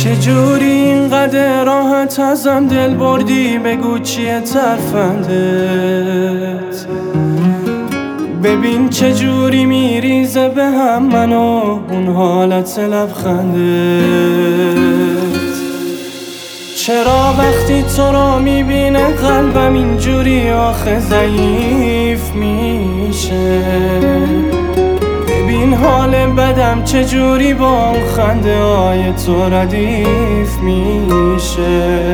چجوری اینقدر راحت ازم دل بردی؟ بگو چیه ترفندت؟ ببین چجوری میریزه به هم منو اون حالت لبخندت. چرا وقتی تو رو میبینه قلبم اینجوری آخه ضعیف میشه؟ ببین حال بدم چجوری با اون خنده های تو ردیف میشه.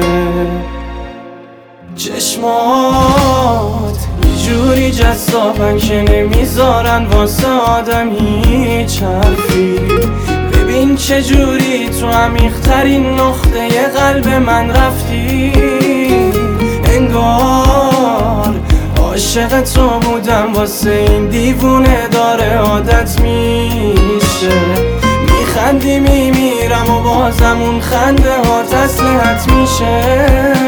چشمات جوری جذابن که نمیذارن واسه آدم هیچ حرفی. ببین چجوری تو عمیق‌ترین نقطه قلب من رفتی. انگار عاشق تو بودم واسه این دیوونه داره عادت میشه. میخندی میمیرم و بازم اون خنده ها تسلیحت میشه.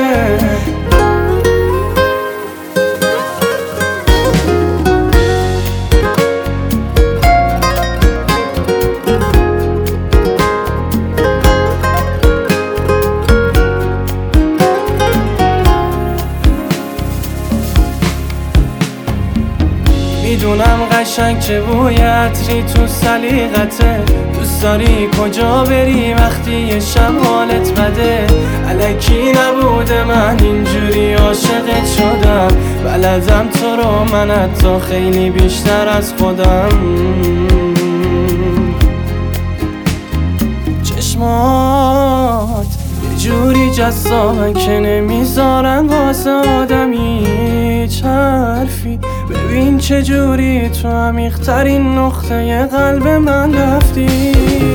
میدونم قشنگ چه بوی عطری تو سلیقته. دوست داری کجا بری وقتی یه شب حالت بده؟ الکی نبوده من اینجوری عاشقت شدم. بلدم تو رو من حتی خیلی بیشتر از خودم. چشمات یه جوری جذابن که نمیذارن واسه آدمی هیچ حرفی. ببین چجوری تو عمیق‌ترین نقطه قلب من رفتی.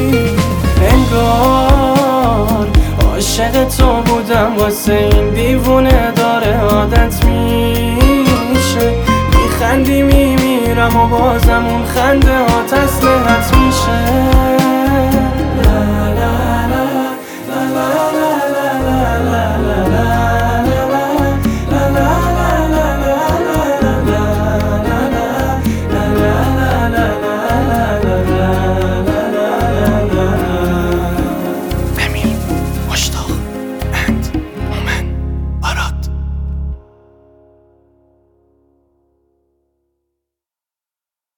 انگار عاشق تو بودم واسه این دیوونه داره عادت میشه. میخندی میمیرم و بازم اون خنده ها تسلیحت میشه.